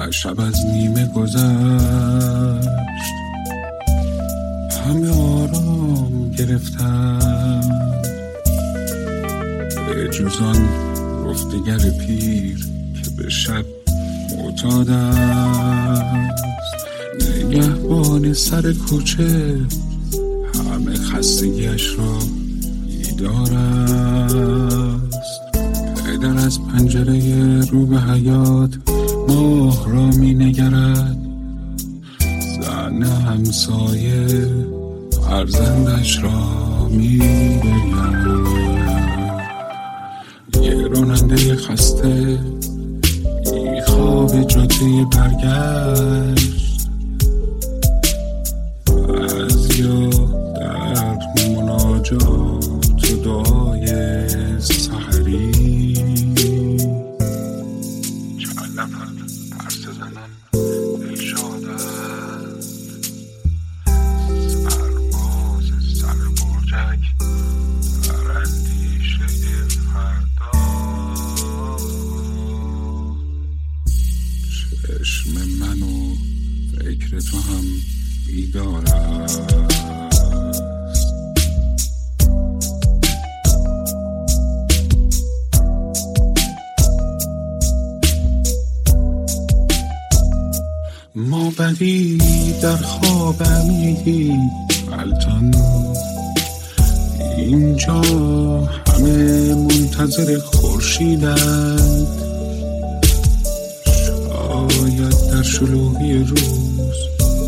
شب از نیمه گذشت، همه آرام گرفتن به جزان گفتگر پیر که به شب معتاد است. نگهبان سر کوچه همه خستگیش را بیدار است. پدر از پنجره رو به حیاط ماه را می نگرد. زن همسایه فرزندش را می برید. یه راننده خسته بی خواب جاده برگشت. بعضیا در مناجات و دعای سحری، چند نفر پرس زنان دلشادند. سرباز سر برجک در اندیشه فردا. چشم من و فکر تو هم بیدار است. ما بدی در خواب عمیقی غلطان، اینجا همه منتظر خورشیدند. شاید در شلوغی روز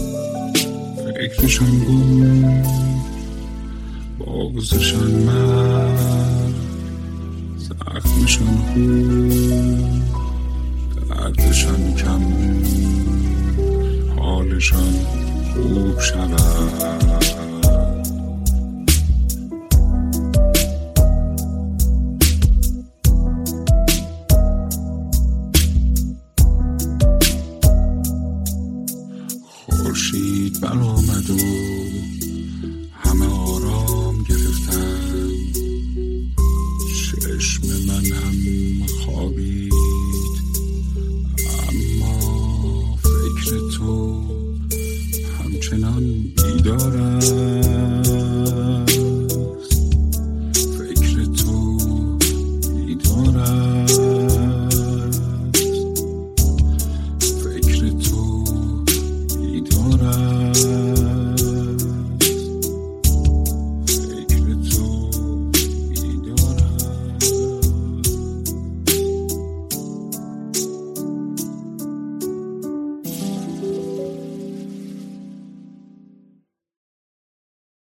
فکرشان گم، بغضشان مرد، زخمشان خوب، دردشان کم، حالشان خوب شود.